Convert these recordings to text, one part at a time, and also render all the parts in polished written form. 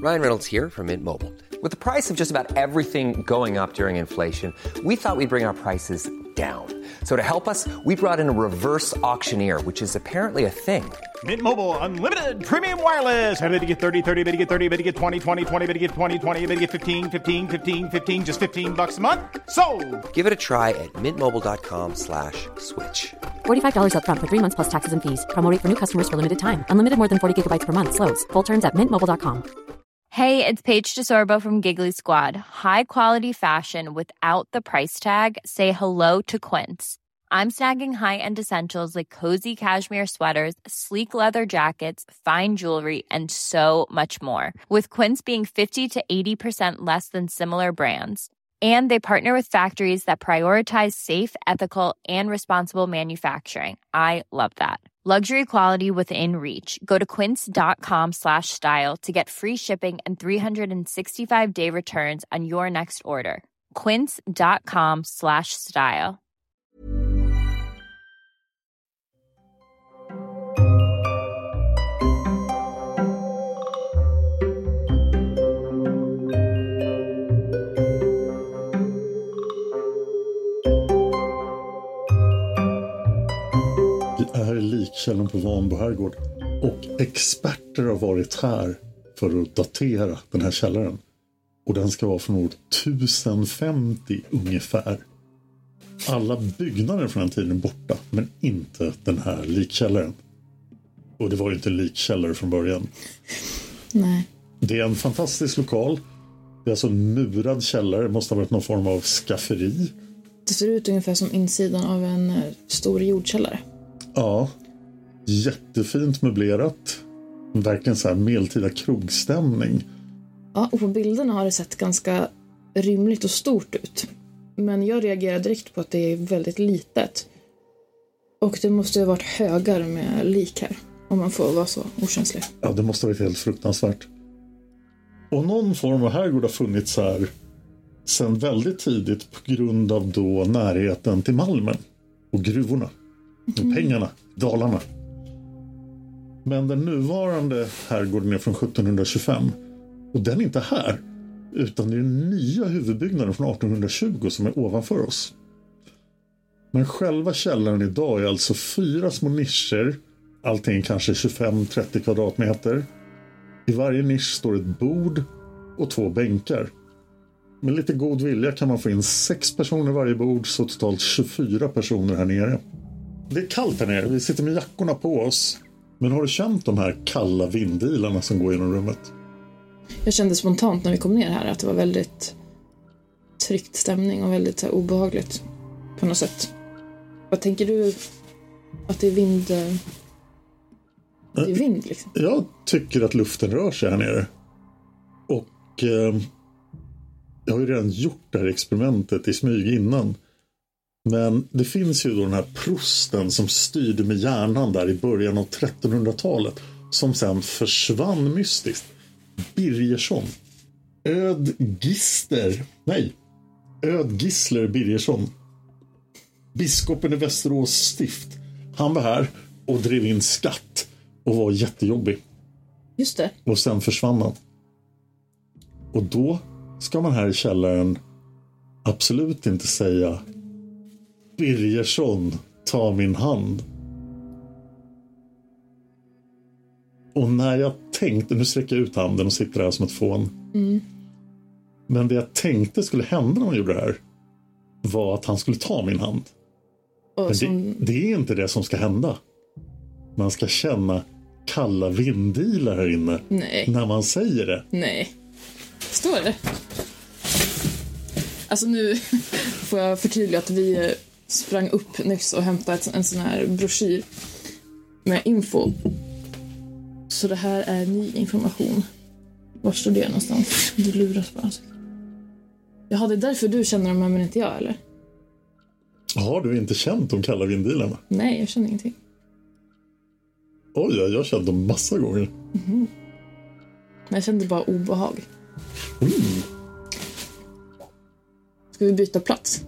Ryan Reynolds here from Mint Mobile. With the price of just about everything going up during inflation, we thought we'd bring our prices down. So to help us, we brought in a reverse auctioneer, which is apparently a thing. Mint Mobile Unlimited Premium Wireless. How to get 30, 30, bit to get 30, bit to get 20, 20, 20, bit to get 20, 20, bit to get 15, 15, 15, 15, just $15 a month? Sold! Give it a try at mintmobile.com/switch. $45 up front for 3 months plus taxes and fees. Promo rate for new customers for limited time. Unlimited more than 40 gigabytes per month. Slows full terms at mintmobile.com. Hey, it's Paige DeSorbo from Giggly Squad. High quality fashion without the price tag. Say hello to Quince. I'm snagging high-end essentials like cozy cashmere sweaters, sleek leather jackets, fine jewelry, and so much more. With Quince being 50 to 80% less than similar brands. And they partner with factories that prioritize safe, ethical, and responsible manufacturing. I love that. Luxury quality within reach. Go to quince.com/style to get free shipping and 365-day returns on your next order. Quince.com/style. Det här är likkällan på Vanbo herrgård och experter har varit här för att datera den här källaren. Och den ska vara från år 1050 ungefär. Alla byggnader från den tiden är borta, men inte den här likkällaren. Och det var ju inte en likkällare från början. Nej. Det är en fantastisk lokal. Det är alltså en murad källare. Det måste ha varit någon form av skafferi. Det ser ut ungefär som insidan av en stor jordkällare. Ja, jättefint möblerat. Verkligen så här medeltida krogstämning. Ja, och på bilderna har det sett ganska rymligt och stort ut. Men jag reagerar direkt på att det är väldigt litet. Och det måste ha varit högar med lik här. Om man får vara så okänslig. Ja, det måste ha varit helt fruktansvärt. Och någon form av herrgård har funnits här sedan väldigt tidigt på grund av då närheten till Malmen och gruvorna. Och pengarna, Dalarna. Men den nuvarande herrgården är från 1725. Och den är inte här. Utan det är den nya huvudbyggnaden från 1820 som är ovanför oss. Men själva källaren idag är alltså 4 små nischer. Allting kanske 25-30 kvadratmeter. I varje nisch står ett bord och 2 bänkar. Med lite god vilja kan man få in 6 personer i varje bord, så totalt 24 personer här nere. Det är kallt här nere, vi sitter med jackorna på oss. Men har du känt de här kalla vindilarna som går genom rummet? Jag kände spontant när vi kom ner här att det var väldigt tryckt stämning och väldigt så här, obehagligt på något sätt. Vad tänker du att det är vind? Det är vind liksom. Jag tycker att luften rör sig här nere. Och jag har ju redan gjort det här experimentet i smyg innan. Men det finns ju då den här prosten som styrde med hjärnan där i början av 1300-talet. Som sen försvann mystiskt. Birgersson. Ödgisler Birgersson. Biskopen i Västerås stift. Han var här och drev in skatt. Och var jättejobbig. Just det. Och sen försvann han. Och då ska man här i källaren absolut inte säga: Birgersson, ta min hand. Och när jag tänkte, nu sträcker jag ut handen och sitter här som ett fån. Men det jag tänkte skulle hända när man gjorde det här var att han skulle ta min hand. Men det är inte det som ska hända. Man ska känna kalla vindilar här inne. Nej. När man säger det. Nej. Står det? Alltså nu får jag förtydliga att vi sprang upp nyss och hämtade en sån här broschyr med info. Så det här är ny information. Var står det någonstans? Du luras bara. Jaha, det är därför du känner dem här men inte jag, eller? Har du inte känt de kalla vindilarna? Nej, jag känner ingenting. Oj, jag har känt dem massa gånger. Men jag kände bara obehag. Ska vi byta plats?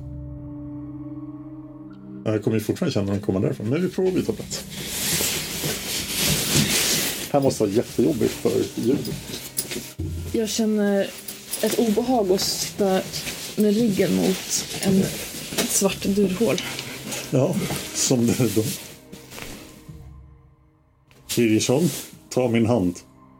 Jag kommer ju fortfarande känna dem komma därifrån. Men vi provar att byta plats. Det här måste vara jättejobbigt för ljudet. Jag känner ett obehag och sitta med ryggen mot ett svart dörrhål. Ja, som det är då. Birgersson, ta min hand.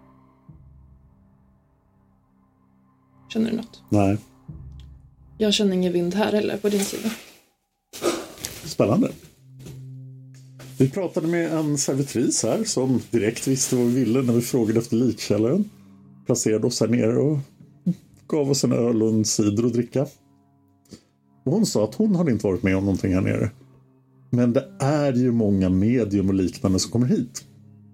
Känner du något? Nej. Jag känner ingen vind här heller på din sida. Spännande. Vi pratade med en servitris här som direkt visste vad vi ville när vi frågade efter likkällaren. Placerade oss här nere och gav oss en öl och en cider att dricka. Och hon sa att hon hade inte varit med om någonting här nere. Men det är ju många medium och liknande som kommer hit.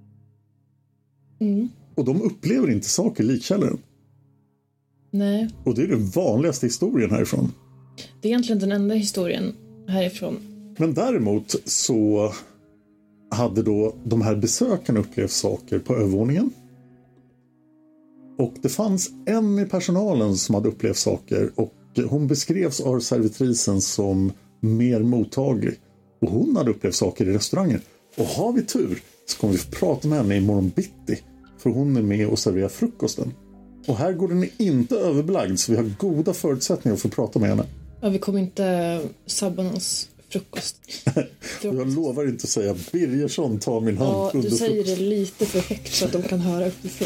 Mm. Och de upplever inte saker i likkällaren. Nej. Och det är den vanligaste historien härifrån. Det är egentligen den enda historien härifrån. Men däremot så hade då de här besökarna upplevt saker på övervåningen. Och det fanns en i personalen som hade upplevt saker och hon beskrevs av servitrisen som mer mottaglig. Och hon hade upplevt saker i restaurangen. Och har vi tur så kommer vi få prata med henne imorgon bitti. För hon är med och serverar frukosten. Och här går den inte överbelagd så vi har goda förutsättningar att få prata med henne. Ja, vi kommer inte sabba någons frukost. Jag lovar inte att säga Birgersson, ta min hand ja, under du säger det lite för högt så att de kan höra uppifrån.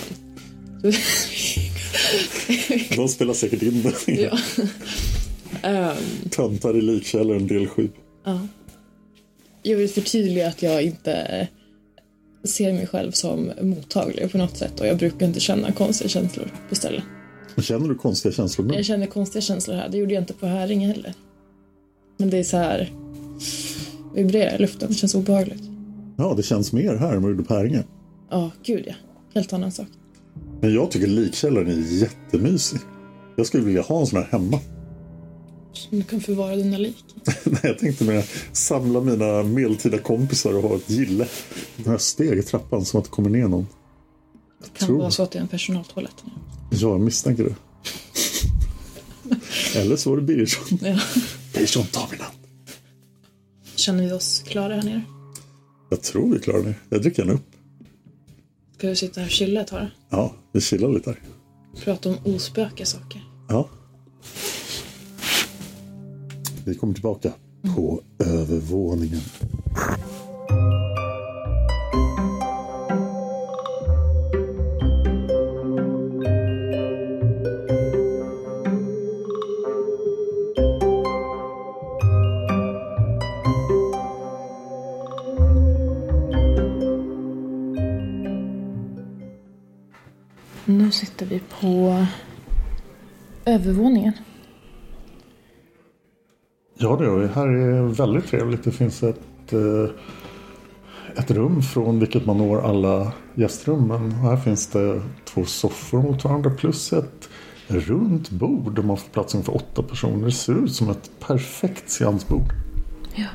De spelar säkert in det. Ja. Töntar i likkällaren del 7. Ja. Jag vill förtydliga att jag inte ser mig själv som mottaglig på något sätt. Och jag brukar inte känna konstiga känslor på ställen. Känner du konstiga känslor nu? Jag känner konstiga känslor här. Det gjorde jag inte på Häringe heller. Men det är så här vibrerar i luften. Det känns obehagligt. Ja, det känns mer här än vad det gjorde på Häringe. Ja, gud ja. Helt annan sak. Men jag tycker likkällaren är jättemysig. Jag skulle vilja ha en sån här hemma. Som du kan förvara dina lik. Nej, jag tänkte med samla mina medeltida kompisar och ha ett gille. Den här steg i trappan som att det kommer ner någon. Det kan vara så att det är en personaltoalett nu. Ja, jag misstänker det. Eller så var det Birgersson. Ja. Birgersson, ta min hand. Känner vi oss klara här nere? Jag tror vi klarar det. Jag dricker gärna upp. Ska vi sitta här och chilla ett tag? Ja, vi chillar lite här. Prata om ospöka saker. Ja. Vi kommer tillbaka på övervåningen. Nu sitter vi på övervåningen. Ja, det gör vi. Här är väldigt trevligt. Det finns ett rum från vilket man når alla gästrummen. Och här finns det 2 soffor mot varandra plus ett runt bord där man får plats för 8 personer. Det ser ut som ett perfekt seansbord. Ja.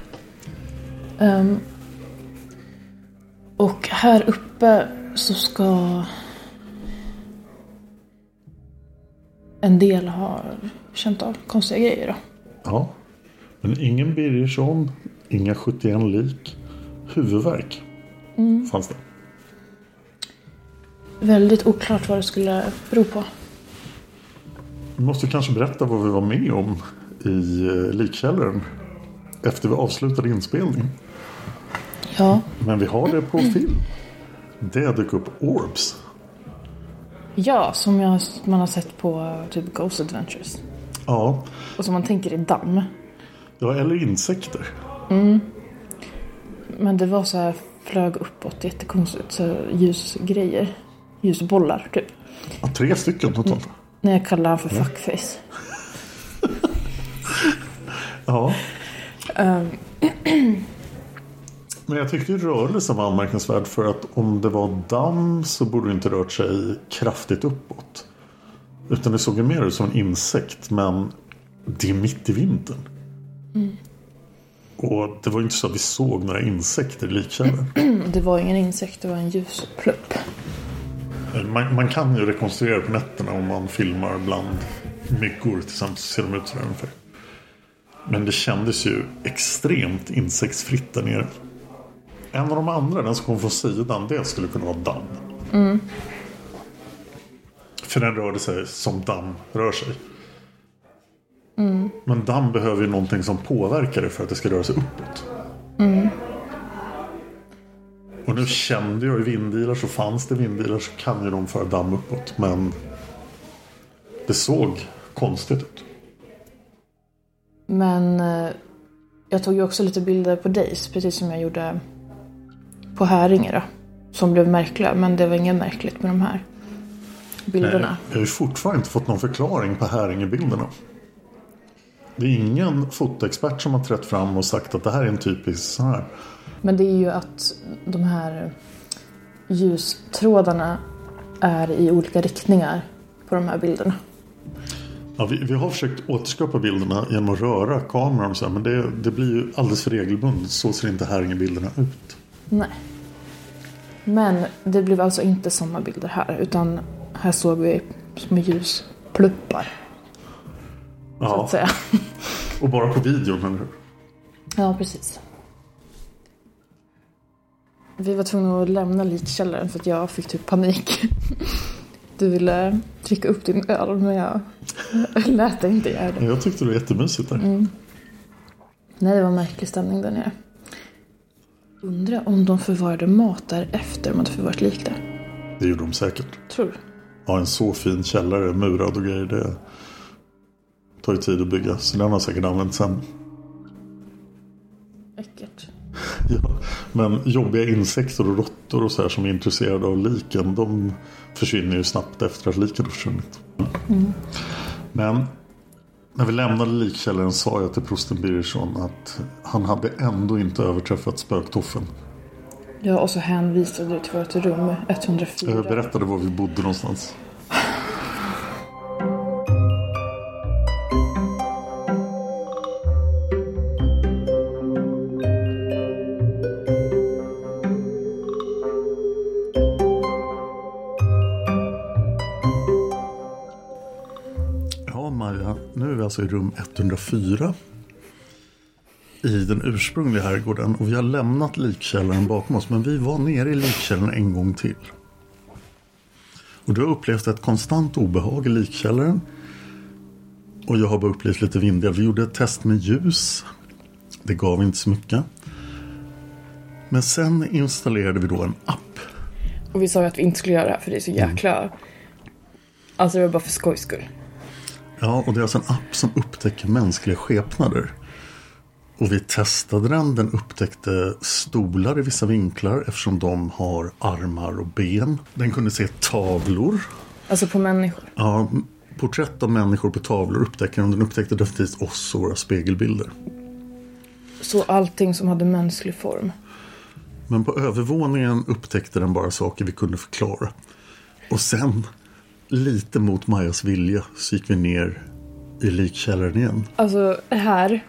Och här uppe så ska en del ha känt av konstiga grejer då. Ja, men ingen Birgersson, inga 71 lik. Huvudvärk fanns det. Väldigt oklart vad det skulle bero på. Vi måste kanske berätta vad vi var med om i likkällaren efter vi avslutade inspelningen. Ja. Men vi har det på film. Det dök upp orbs. Ja, som man har sett på typ Ghost Adventures. Ja. Och som man tänker är damm. Ja, eller insekter. Men det var så här, flög uppåt jättekonstigt. Så ljusgrejer. Ljusbollar typ. Ja, 3 stycken totalt. När jag kallar han för fuckface. Ja. Men jag tyckte rörelsen var anmärkningsvärd för att om det var damm så borde det inte rört sig kraftigt uppåt. Utan det såg ju mer ut som en insekt, men det är mitt i vintern. Och det var ju inte så att vi såg några insekter i likkällaren. Det var ingen insekt, det var en ljusplupp. Man kan ju rekonstruera på nätterna om man filmar bland myggor tillsammans, så ser de ut sådär ungefär. Men det kändes ju extremt insektsfritt där nere. En av de andra, den som kom från sidan, det skulle kunna vara damm. För den rörde sig som damm rör sig. Men damm behöver ju någonting som påverkar det för att det ska röra sig uppåt. Och nu kände jag i vindilar, så fanns det vindilar så kan ju de föra damm uppåt. Men det såg konstigt ut. Men jag tog ju också lite bilder på Days, precis som jag gjorde på Häringe då, som blev märkliga, men det var inget märkligt med de här bilderna. Nej, jag har ju fortfarande inte fått någon förklaring på Häringe-bilderna. Det är ingen fotoexpert som har trätt fram och sagt att det här är en typisk så här. Men det är ju att de här ljustrådarna är i olika riktningar på de här bilderna. Ja, vi har försökt återskapa bilderna genom att röra kameran och så här, men det blir ju alldeles för regelbundet. Så ser inte Häringe-bilderna ut. Nej. Men det blev alltså inte samma bilder här, utan här såg vi små ljuspluppar. Ja, så att säga. Och bara på videon, eller hur? Ja, precis. Vi var tvungna att lämna likkällaren för att jag fick typ panik. Du ville trycka upp din öl, men jag lät dig inte göra det. Jag tyckte det var jättemysigt där. Nej, det var en märklig stämning där nere. Undrar om de förvarade mat där efter de hade förvarat lik där. Det gjorde de säkert. Tror du? Ja, en så fin källare, murad och grejer, det tar ju tid att bygga. Så den har säkert använt sen. Äckert. Ja, men jobbiga insekter och råttor och så här som är intresserade av liken, de försvinner ju snabbt efter att liken har försvunnit. Men när vi lämnade likkällaren sa jag till prosten Birgersson att han hade ändå inte överträffat spöktoffen. Ja, och så hänvisade du till vårt rum 104. Jag berättade var vi bodde någonstans. Nu är vi alltså i rum 104 i den ursprungliga herrgården, och vi har lämnat likkällaren bakom oss, men vi var nere i likkällaren en gång till. Och du har upplevt ett konstant obehag i likkällaren, och jag har bara upplevt lite vindiga. Vi gjorde ett test med ljus, det gav inte så mycket. Men sen installerade vi då en app. Och vi sa att vi inte skulle göra det här för det är så jäkla... Alltså det var bara för skojs skull. Ja, och det är alltså en app som upptäcker mänskliga skepnader. Och vi testade den upptäckte stolar i vissa vinklar eftersom de har armar och ben. Den kunde se tavlor. Alltså på människor? Ja, porträtt av människor på tavlor upptäcker den. Den upptäckte definitivt oss och våra spegelbilder. Så allting som hade mänsklig form? Men på övervåningen upptäckte den bara saker vi kunde förklara. Och sen... lite mot Majas vilja så gick vi ner i likkällaren igen. Alltså här.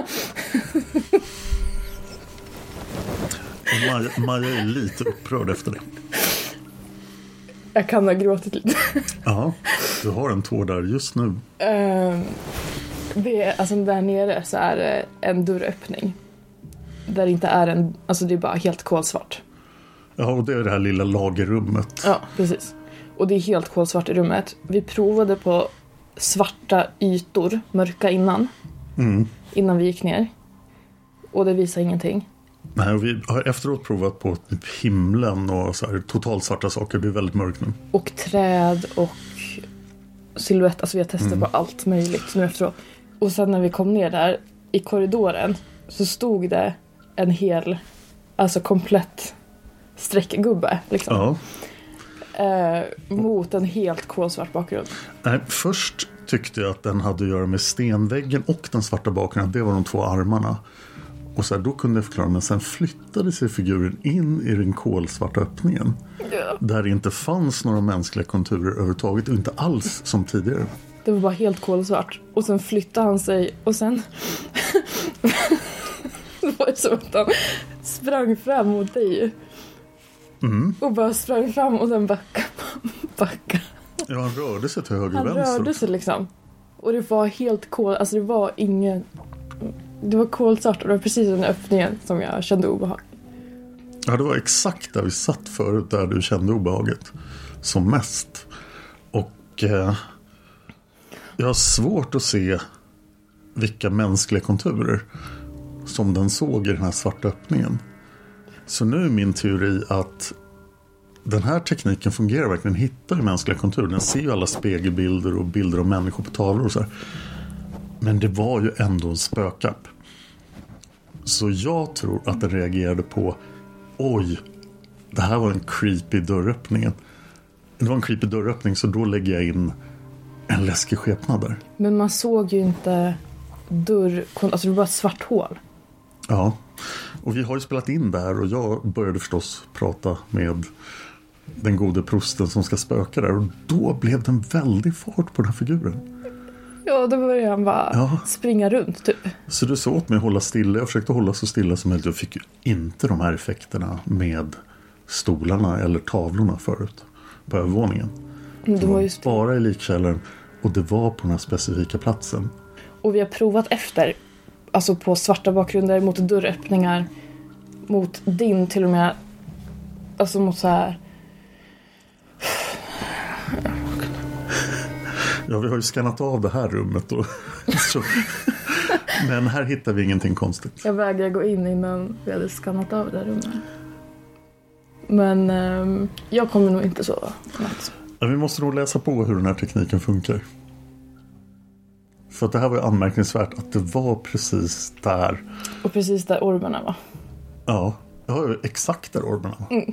Och Maja är lite upprörd efter det. Jag kan ha gråtit lite. Ja, du har en tår där just nu. Det är, alltså där nere så är det en dörröppning. Där inte är en, alltså det är bara helt kolsvart. Ja, och det är det här lilla lagerrummet. Ja, precis. Och det är helt kolsvart i rummet. Vi provade på svarta ytor, mörka innan vi gick ner. Och det visar ingenting. Nej, och vi har efteråt provat på typ himlen och så här, totalt svarta saker. Det blir väldigt mörkt nu. Och träd och silhuett. Alltså vi har testat på allt möjligt nu efteråt. Och sen när vi kom ner där i korridoren så stod det en hel, alltså komplett streckgubbe liksom. Ja. Mot en helt kolsvart bakgrund. Nej, först tyckte jag att den hade att göra med stenväggen och den svarta bakgrunden. Det var de två armarna. Och så här, då kunde jag förklara, men sen flyttade sig figuren in i den kolsvarta öppningen. Ja. Där det inte fanns några mänskliga konturer överhuvudtaget och inte alls som tidigare. Det var bara helt kolsvart. Och sen flyttade han sig och sen det var som att han sprang fram mot dig. Och bara sprang fram och sen backa. Ja, han rörde sig till höger och vänster. Han rörde sig liksom. Och det var helt alltså det var ingen... Det var kolsvart och det var precis den öppningen som jag kände obehag. Ja, det var exakt där vi satt förut där du kände obehaget som mest. Och Och jag har svårt att se vilka mänskliga konturer som den såg i den här svarta öppningen. Så nu är min teori att den här tekniken fungerar verkligen, hittar ju mänskliga konturer. Den ser ju alla spegelbilder och bilder av människor på tavlor och så här. Men det var ju ändå en spökapp. Så jag tror att den reagerade på, oj, det här var en creepy dörröppning. Det var en creepy dörröppning, så då lägger jag in en läskig skepnad där. Men man såg ju inte dörr, alltså det var bara ett svart hål. Ja, och vi har ju spelat in där och jag började förstås prata med den gode prosten som ska spöka där. Och då blev det en väldig fart på den här figuren. Ja, då började han bara springa runt typ. Så du sa åt mig att hålla stilla. Jag försökte hålla så stilla som möjligt. Jag fick ju inte de här effekterna med stolarna eller tavlorna förut på övervåningen. Det var just bara i likkällaren och det var på den här specifika platsen. Och vi har provat efter, alltså på svarta bakgrunder, mot dörröppningar, mot din till och med, alltså mot så här. Ja, vi har ju skannat av det här rummet och så. Men här hittar vi ingenting konstigt. Jag vägrar gå in innan vi hade skannat av det här rummet. Men jag kommer nog inte sova. Ja, vi måste nog läsa på hur den här tekniken funkar. För att det här var ju anmärkningsvärt att det var precis där. Och precis där ormarna var. Ja, exakt där ormarna var. Mm.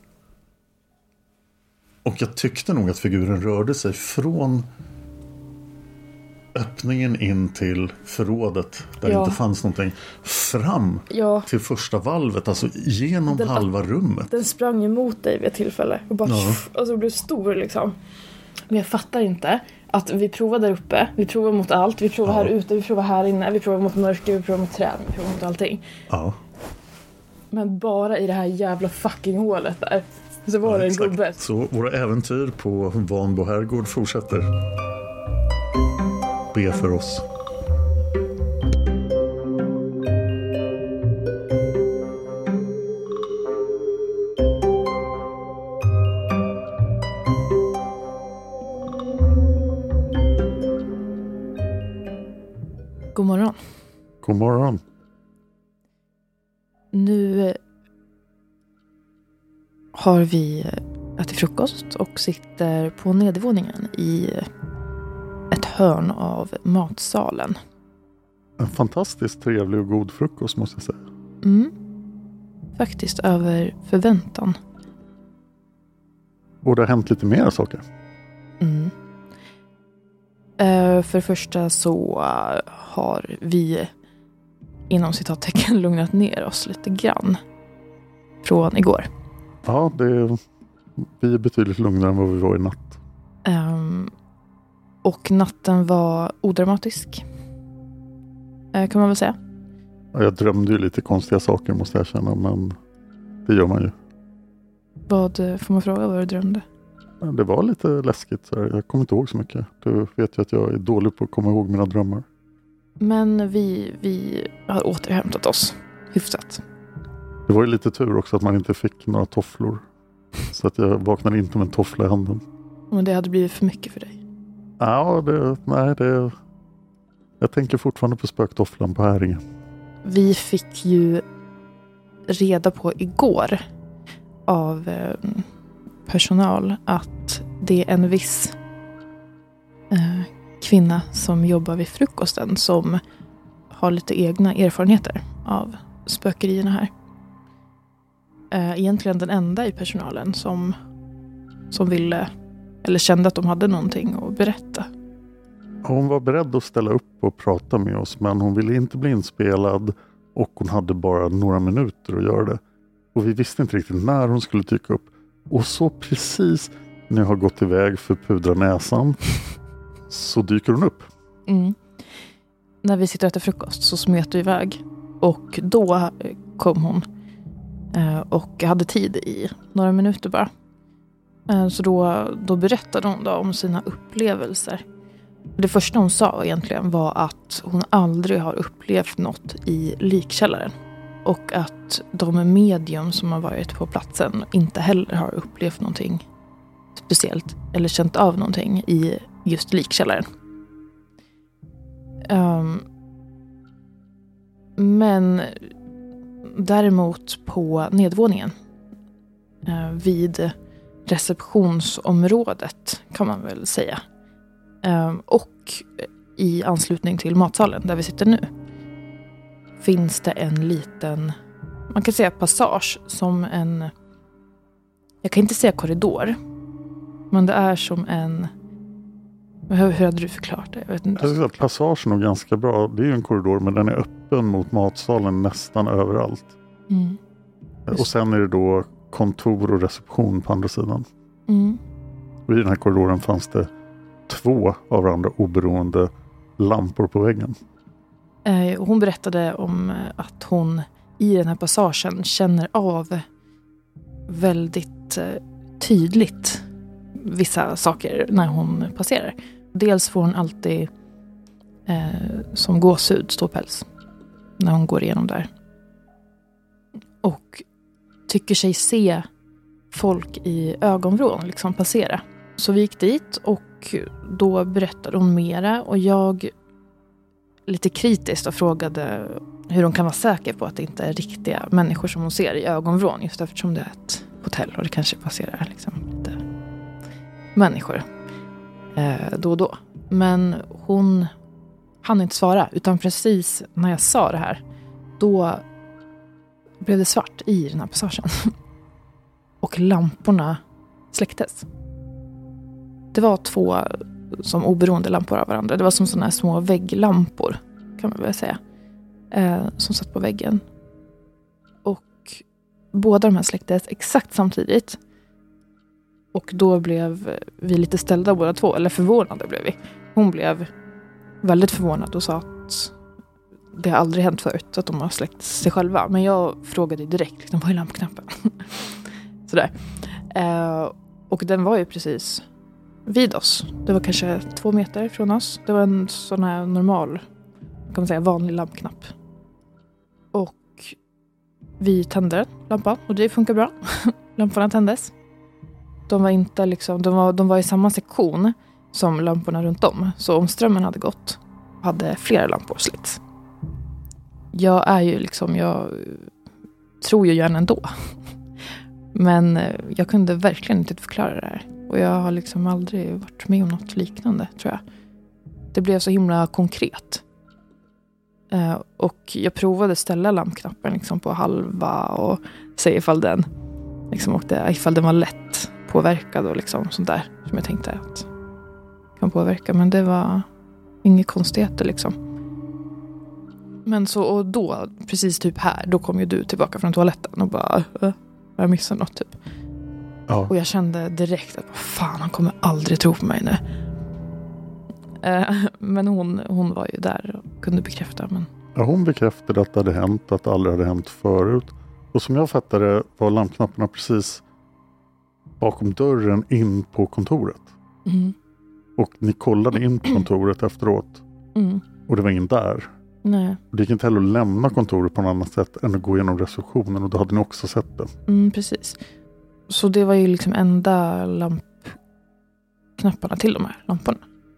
Och jag tyckte nog att figuren rörde sig från öppningen in till förrådet där det inte fanns någonting fram till första valvet, alltså genom halva rummet. Den sprang emot dig vid ett tillfälle och bara alltså blev stor liksom. Men jag fattar inte att vi provar där uppe, vi provar mot allt, vi provar här ute, vi provar här inne, vi provar mot mörker, vi provar mot träd, vi provar mot allting. Ja. Men bara i det här jävla fucking hålet där så var det en gubbe. Så våra äventyr på Vanbo herrgård fortsätter. Be för oss. God morgon. God morgon. Nu har vi ätit frukost och sitter på nedervåningen i ett hörn av matsalen. En fantastiskt trevlig och god frukost måste jag säga. Faktiskt över förväntan. Borde ha hänt lite mer saker. För det första så har vi inom citattecken lugnat ner oss lite grann från igår. Ja, vi är betydligt lugnare än vad vi var i natt. Och natten var odramatisk. Kan man väl säga. Ja, jag drömde ju lite konstiga saker måste jag känna, men det gör man ju. Vad får man fråga vad du drömde? Ja, det var lite läskigt. Så jag kommer inte ihåg så mycket. Du vet ju att jag är dålig på att komma ihåg mina drömmar. Men vi har återhämtat oss hyfsat. Det var ju lite tur också att man inte fick några tofflor. Så att jag vaknade inte med en toffla i handen. Men det hade blivit för mycket för dig. Ja, jag tänker fortfarande på spöktofflan på Häringen. Vi fick ju reda på igår av personal att det är en viss kvinna som jobbar vid frukosten som har lite egna erfarenheter av spökerierna här. Egentligen den enda i personalen som ville eller kände att de hade någonting att berätta. Hon var beredd att ställa upp och prata med oss, men hon ville inte bli inspelad och hon hade bara några minuter att göra det. Och vi visste inte riktigt när hon skulle dyka upp. Och så precis när jag har gått iväg för pudra näsan så dyker hon upp. När vi sitter och äter frukost så smet du iväg. Och då kom hon och hade tid i några minuter bara. Så då berättade hon då om sina upplevelser. Det första hon sa egentligen var att hon aldrig har upplevt något i likkällaren. Och att de medium som har varit på platsen inte heller har upplevt någonting speciellt eller känt av någonting i just likkällaren. Men däremot på nedvåningen vid receptionsområdet kan man väl säga. Och i anslutning till matsalen där vi sitter nu finns det en liten, man kan säga passage som en, jag kan inte säga korridor, men det är som en, hur hade du förklarat det? Jag vet inte. Jag tycker att passagen är ganska bra. Det är ju en korridor, men den är öppen mot matsalen nästan överallt. Mm. Och sen är det då kontor och reception på andra sidan. Mm. Och i den här korridoren fanns det 2 av varandra oberoende lampor på väggen. Hon berättade om att hon i den här passagen känner av väldigt tydligt vissa saker när hon passerar. Dels får hon alltid som gåshud ståpäls när hon går igenom där. Och tycker sig se folk i ögonvrån liksom passera. Så vi gick dit och då berättade hon mera och jag lite kritiskt och frågade hur hon kan vara säker på att det inte är riktiga människor som hon ser i ögonvrån, just eftersom det är ett hotell och det kanske passerar liksom lite människor då och då. Men hon hann inte svara, utan precis när jag sa det här då blev det svart i den här passagen och lamporna släcktes. Det var 2 som oberoende lampor av varandra. Det var som sådana här små vägglampor, kan man väl säga, som satt på väggen. Och båda de här släcktes exakt samtidigt. Och då blev vi lite ställda båda 2, eller förvånade blev vi. Hon blev väldigt förvånad och sa att det har aldrig hänt förut att de har släckt sig själva. Men jag frågade direkt, liksom, vad är lampknappen? Sådär. Och den var ju precis vid oss. Det var kanske 2 meter från oss. Det var en sån här normal, kan man säga, vanlig lampknapp. Och vi tände lampan och det funkar bra. Lamporna tändes. De var inte liksom, de var i samma sektion som lamporna runt om. Så om strömmen hade gått hade flera lampor släckts. Jag är ju liksom, jag tror ju gärna ändå. Men jag kunde verkligen inte förklara det här. Och jag har liksom aldrig varit med om något liknande, tror jag. Det blev så himla konkret. Och jag provade ställa lampknappen liksom på halva och se ifall den liksom ifall den var lätt påverkad och liksom sånt där som jag tänkte att kan påverka. Men det var inga konstigheter liksom. Men så, och då, precis typ här, då kom ju du tillbaka från toaletten och bara, jag missade något typ. Ja. Och jag kände direkt att fan, han kommer aldrig tro på mig nu. Men hon var ju där och kunde bekräfta. Men... Ja, hon bekräftade att det hade hänt, att det aldrig hade hänt förut. Och som jag fattade var lampknapparna precis bakom dörren in på kontoret. Mm. Och ni kollade in på kontoret efteråt. Mm. Och det var ingen där. Nej. Och det gick inte heller att lämna kontoret på något annat sätt än att gå igenom receptionen. Och då hade ni också sett det. Precis. Så det var ju liksom enda lampknapparna till de här lamporna.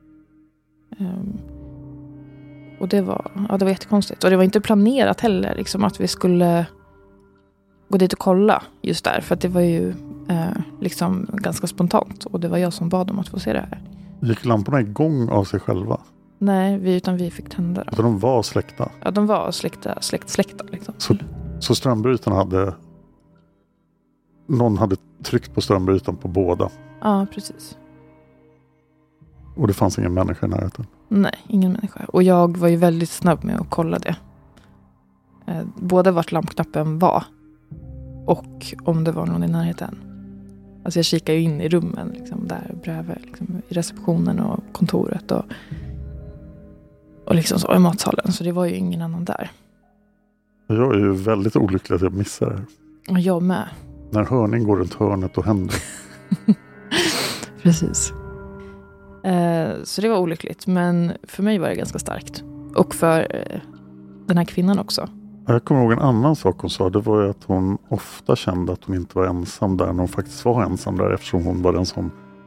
Och det var jättekonstigt. Och det var inte planerat heller liksom, att vi skulle gå dit och kolla just där. För att det var ju liksom ganska spontant. Och det var jag som bad om att få se det här. Gick lamporna igång av sig själva? Nej, utan vi fick tända dem. Så de var släckta? Ja, de var släckta liksom. Så strömbrytarna hade... Någon hade tryckt på strömbrytaren på båda? Ja, precis. Och det fanns ingen människa i närheten? Nej, ingen människa. Och jag var ju väldigt snabb med att kolla det. Både vart lampknappen var och om det var någon i närheten. Alltså jag kikade ju in i rummen liksom, där bredvid liksom, i receptionen och kontoret och liksom så i matsalen. Så det var ju ingen annan där. Jag är ju väldigt olycklig att jag missar det här. Och jag med. När hörning går runt hörnet och händer. Precis. Så det var olyckligt. Men för mig var det ganska starkt. Och för den här kvinnan också. Jag kommer ihåg en annan sak hon sa. Det var ju att hon ofta kände att hon inte var ensam där. När hon faktiskt var ensam där. Eftersom hon var den som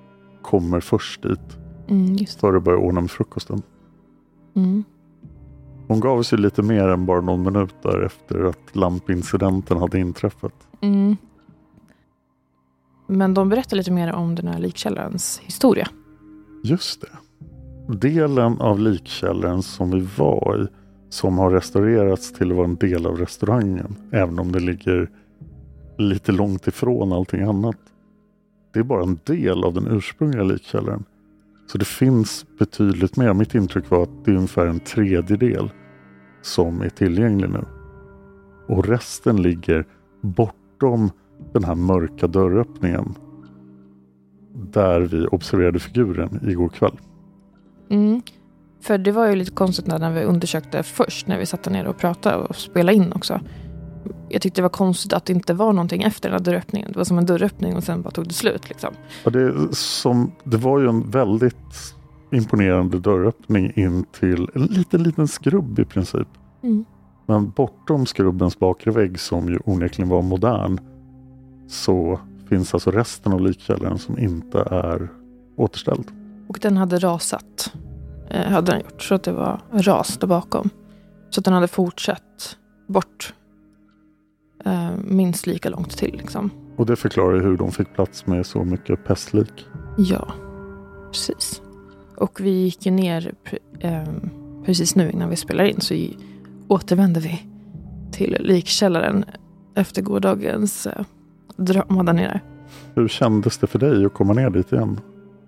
kommer först dit. Just. För att börja ordna med frukosten. Mm. Hon gav sig lite mer än bara någon minut där efter att lampincidenten hade inträffat. Mm. Men de berättar lite mer om den här likkällarens historia. Just det. Delen av likkällaren som vi var i, som har restaurerats till att vara en del av restaurangen, även om det ligger lite långt ifrån allting annat. Det är bara en del av den ursprungliga likkällaren. Så det finns betydligt mer. Mitt intryck var att det är ungefär en tredjedel som är tillgänglig nu. Och resten ligger bortom den här mörka dörröppningen där vi observerade figuren igår kväll. Mm. För det var ju lite konstigt när vi undersökte först, när vi satt ner och pratade och spelade in också. Jag tyckte det var konstigt att det inte var någonting efter den här dörröppningen. Det var som en dörröppning och sen bara tog det slut liksom. Ja, det var ju en väldigt imponerande dörröppning in till en liten skrubb i princip. Mm. Men bortom skrubbens bakre vägg, som ju onekligen var modern, så finns alltså resten av likkällaren som inte är återställd. Och den hade rasat, hade den gjort, så att det var ras där bakom. Så att den hade fortsatt bort minst lika långt till liksom. Och det förklarar hur de fick plats med så mycket pestlik. Ja, precis. Och vi gick ju ner precis nu innan vi spelar in, så återvände vi till likkällaren efter gårdagens drama där nere. Hur kändes det för dig att komma ner dit igen?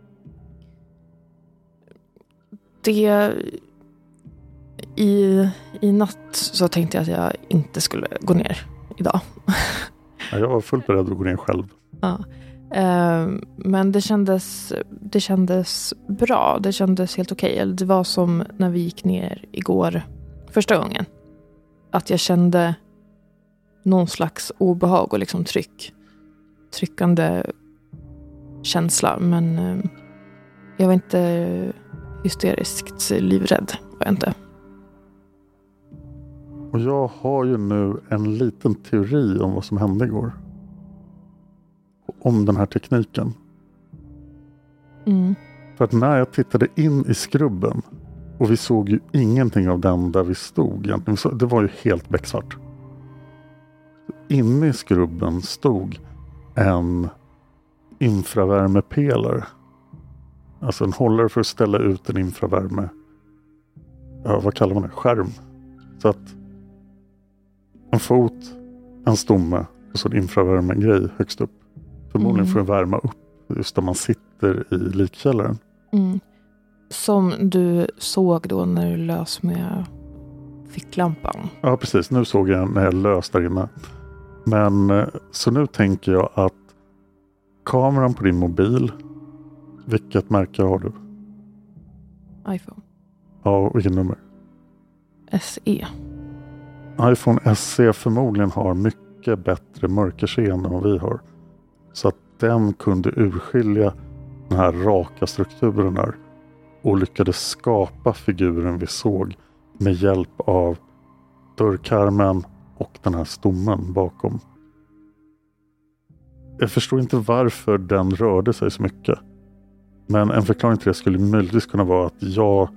I natt så tänkte jag att jag inte skulle gå ner idag. Ja, jag var fullt beredd att gå ner själv. Ja. Men det kändes bra. Det kändes helt okej. Det var som när vi gick ner igår första gången. Att jag kände någon slags obehag och liksom tryckande känsla. Men jag var inte hysteriskt livrädd. Var jag inte. Och jag har ju nu en liten teori om vad som hände igår. Om den här tekniken. Mm. För att när jag tittade in i skrubben, och vi såg ju ingenting av den där vi stod egentligen. Det var ju helt becksvart. Inne i skrubben stod en infravärmepelare. Alltså en hållare för att ställa ut en infravärme. Ja, vad kallar man det? Skärm. Så att en fot, en stomme och så en infravärmegrej högst upp. Förmodligen för att värma upp just där man sitter i likkällaren. Mm. Som du såg då när du lös med ficklampan. Ja, precis. Nu såg jag när jag lös där inne. Men så nu tänker jag att kameran på din mobil, vilket märke har du? iPhone. Ja, vilket nummer? SE. iPhone SE förmodligen har mycket bättre mörkerseende än vad vi har. Så att den kunde urskilja den här raka strukturen där. Och lyckades skapa figuren vi såg med hjälp av dörrkarmen och den här stommen bakom. Jag förstår inte varför den rörde sig så mycket. Men en förklaring till det skulle möjligtvis kunna vara att jag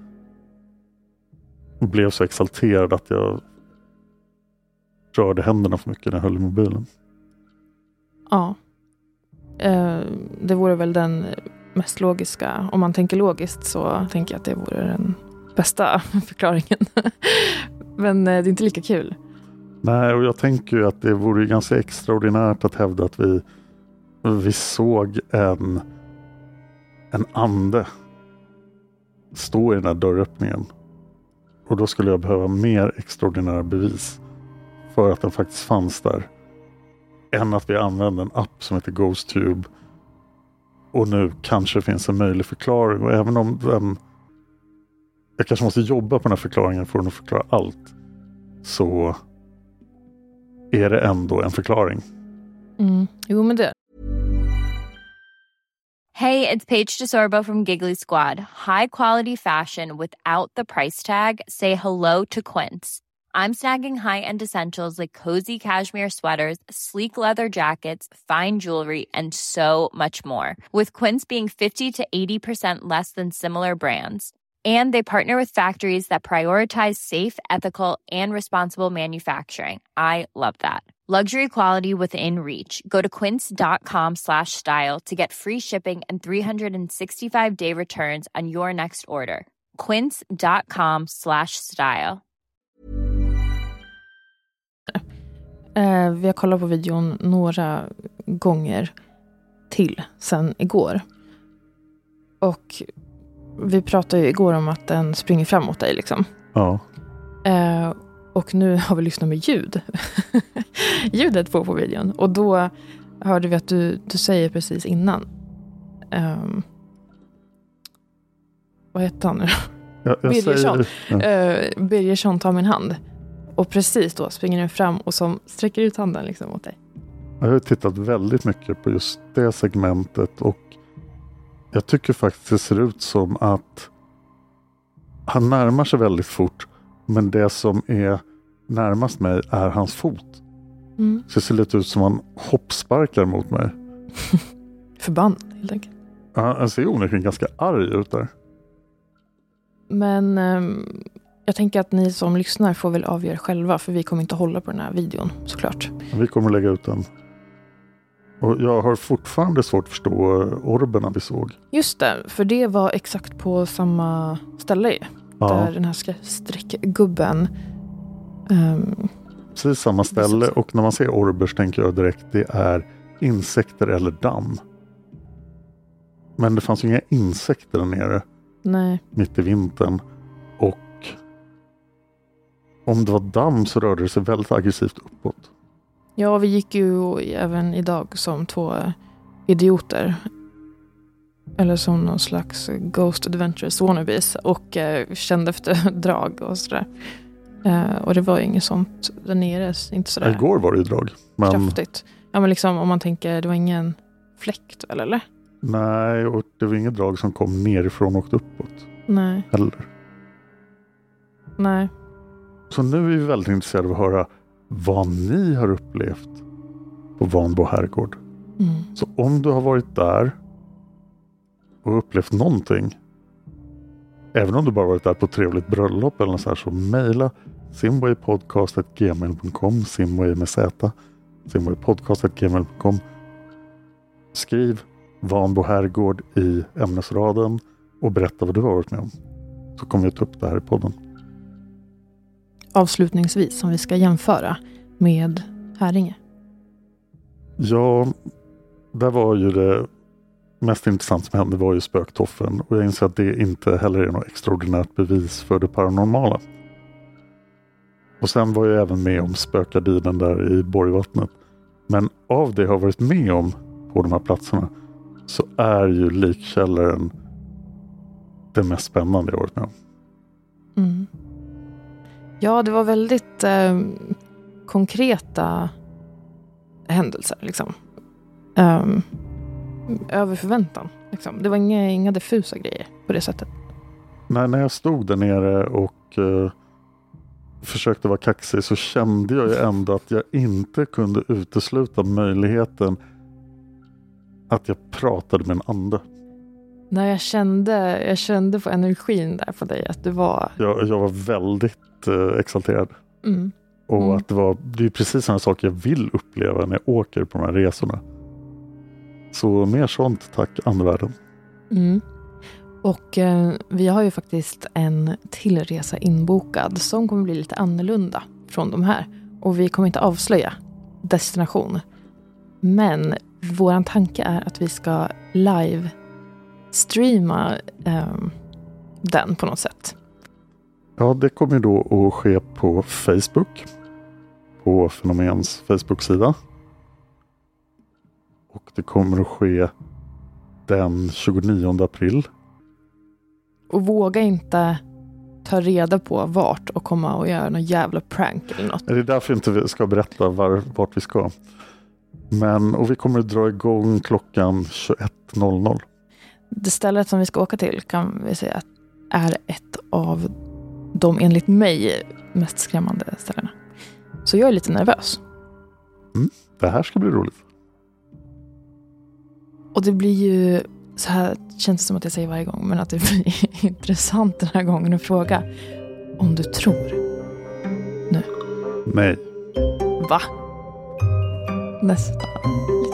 blev så exalterad att jag rörde händerna för mycket när jag höll i mobilen. Ja. Det vore väl den mest logiska. Om man tänker logiskt så tänker jag att det vore den bästa förklaringen. Men det är inte lika kul. Nej, och jag tänker ju att det vore ganska extraordinärt att hävda att vi såg en ande stå i den här dörröppningen. Och då skulle jag behöva mer extraordinära bevis för att den faktiskt fanns där. Än att vi använde en app som heter GhostTube. Och nu kanske det finns en möjlig förklaring. Och även om jag kanske måste jobba på den här förklaringen för att förklara allt. Så är det ändå en förklaring. Mm. Jo, men det. Hey, it's Paige DeSorbo from Giggly Squad. High quality fashion without the price tag. Say hello to Quince. I'm snagging high-end essentials like cozy cashmere sweaters, sleek leather jackets, fine jewelry, and so much more. With Quince being 50 to 80% less than similar brands. And they partner with factories that prioritize safe, ethical, and responsible manufacturing. I love that. Luxury quality within reach. Go to quince.com/style to get free shipping and 365-day returns on your next order. quince.com/style. Vi har kollat på videon några gånger till sen igår. Och vi pratade ju igår om att den springer fram mot dig liksom. Ja. Och nu har vi lyssnat med ljud. Ljudet på videon. Och då hörde vi att du säger precis innan. Vad heter han nu? Birgersson. Birgersson tar min hand. Och precis då springer den fram och som sträcker ut handen liksom mot dig. Jag har tittat väldigt mycket på just det segmentet och jag tycker faktiskt det ser ut som att han närmar sig väldigt fort, men det som är närmast mig är hans fot. Så det ser lite ut som han hoppsparkar mot mig. Förbannad helt enkelt. Ja, han ser onekligen ganska arg ut där. Men jag tänker att ni som lyssnar får väl avgöra själva, för vi kommer inte hålla på den här videon såklart. Vi kommer lägga ut den. Och jag har fortfarande svårt att förstå orberna vi såg. Just det, för det var exakt på samma ställe. Ja. Där den här streckgubben... Precis samma ställe, och när man ser orbers tänker jag direkt det är insekter eller damm. Men det fanns ju inga insekter där nere. Nej. Mitt i vintern. Och om det var damm så rörde det sig väldigt aggressivt uppåt. Ja, vi gick ju även idag som två idioter. Eller som någon slags Ghost Adventures wannabes. Och kände efter drag och sådär. Och det var ju inget sånt där nere. Inte sådär igår var det ju drag. Men... kraftigt. Ja, men liksom om man tänker, det var ingen fläkt eller? Nej, och det var inget drag som kom nerifrån och uppåt. Nej. Heller. Nej. Så nu är vi väldigt intresserade av att höra vad ni har upplevt på Vanbo herrgård. Så om du har varit där och upplevt någonting, även om du bara varit där på ett trevligt bröllop eller något så här, så mejla simwaypodcast@gmail.com, simway med z, simwaypodcast@gmail.com. Skriv Vanbo herrgård i ämnesraden och berätta vad du har varit med om. Så kommer vi ta upp det här i podden. Avslutningsvis, som vi ska jämföra med Häringe. Ja, där var ju det mest intressant som hände var ju spöktoffen. Och jag inser att det inte heller är något extraordinärt bevis för det paranormala. Och sen var jag även med om spökardinen där i Borgvattnet. Men av det jag har varit med om på de här platserna så är ju likkällaren det mest spännande jag har varit med om. Ja, det var väldigt konkreta händelser liksom. Över förväntan liksom. Det var inga diffusa grejer på det sättet. Nej, när jag stod där nere och försökte vara kaxig så kände jag ju ändå att jag inte kunde utesluta möjligheten att jag pratade med en ande. Nej, jag kände på energin där på dig att du var... Jag var väldigt exalterad. Och att det är precis sådana saker jag vill uppleva när jag åker på de här resorna. Så mer sånt, tack andevärlden. Och vi har ju faktiskt en till resa inbokad som kommer bli lite annorlunda från de här. Och vi kommer inte avslöja destination. Men våran tanke är att vi ska live-streama den på något sätt. Ja, det kommer då att ske på Facebook. På Fenomens Facebook-sida. Och det kommer att ske den 29 april. Och våga inte ta reda på vart och komma och göra någon jävla prank eller något. Det är därför inte vi ska berätta vart vi ska. Och vi kommer att dra igång klockan 21.00. Det stället som vi ska åka till kan vi säga är ett av de enligt mig mest skrämmande ställena. Så jag är lite nervös. Det här ska bli roligt. Och det blir ju så här, känns det som att jag säger varje gång, men att det blir intressant den här gången att fråga om du tror nu. Nej. Va? Nästan.